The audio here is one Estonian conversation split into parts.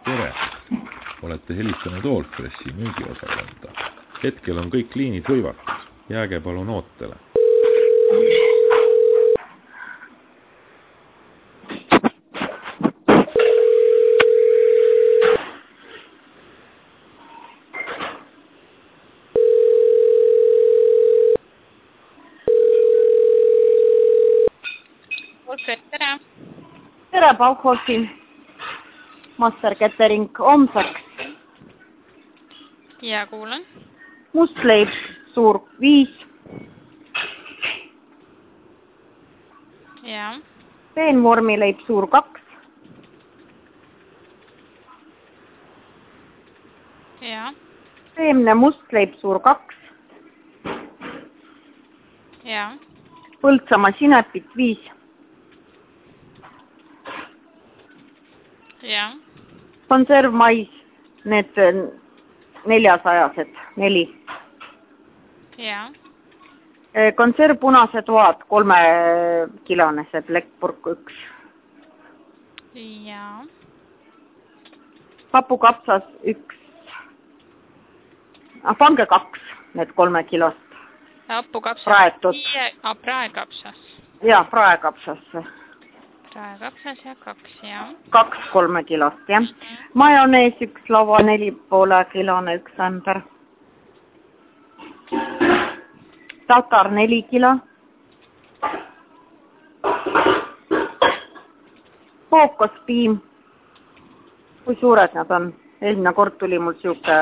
tere! Olete helistanud Allfressi müügiosakonda. Hetkel on kõik liinid hõivatud. Jääge palun ootele. Tere! Tere, Bauhausi Master Catering homseks. Ja kuulen. Mustleib suur 5. Ja. Peenvormileib suur 2. Ja. Seemne mustleib suur 2. Ja. Põltsamaa sinepit 5. Ja. Konservmais, need 400-sed, 4. Ja. Konservpunased toad, 3-kilone plekkpurk 1. Ja. Hapukapsas 1. Pange 2, need 3 kilost. Hapukapsas. Praetud. Praekapsas. Ja, praekapsas. Praekapsas ja 2, ja. 2 3 kilost, jah. Majonees 1 lava, 4,5 kilone 1 ämber. Tatar 4 kilo. Kookospiim. Kui suured nad on? Eelmine kord tuli mul siuke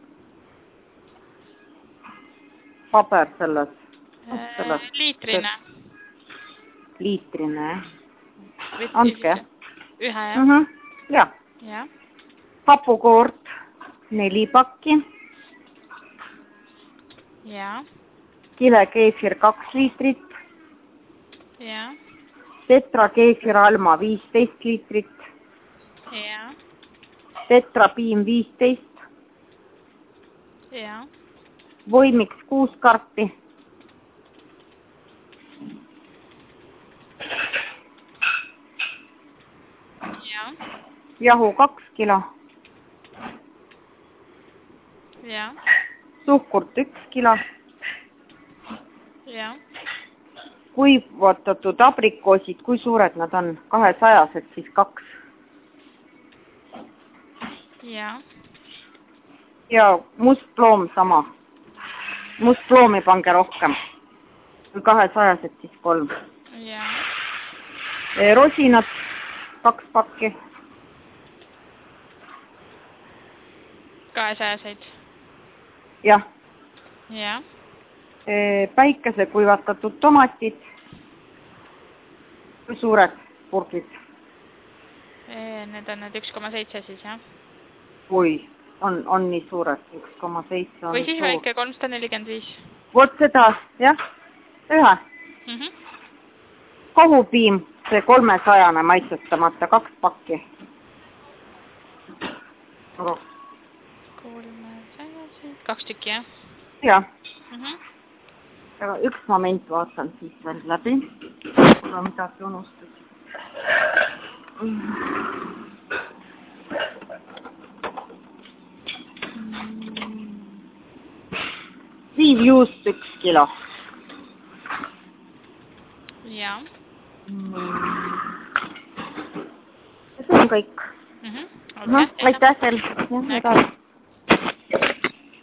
paber selles. Liitrine. Liitrine, jah. Andke. Ühe, jah? Ja. Ja. Hapukoort 4 pakki. Ja. Kilekeefir 2 liitrit. Ja. Tetra keefir Alma 15 liitrit. Ja. Tetra piim 15. Ja. Voimiks 6 karpi. Ja. Jahu 2 kilo. Ja. Suhkurt 1 kilo. Ja. Kuivatatud abrikoosid, kui suured nad on? 200-sed siis 2. Ja. Ja mustploom sama. Mustploomi pange rohkem. Kui 200-sed siis 3. Ja. Rosinad 2 pakki. 200-seid. Jah. Ja. Päikese kuivatatud tomatid. Kui suured purgid? Need on need 1,7 siis, jah? Kui on nii suured, 1,7 on või siis suur. väike 345. Vot seda, jah, ühe. Kohupiim, see 300 maitsetamata, 2 pakki. 2 tükki, jah? Jah. Aga üks moment vaatan siis veel läbi. Kuna midagi unustus. Siivjuust 1 kilo. Ja. See on kõik. Okay. Aitäh teil.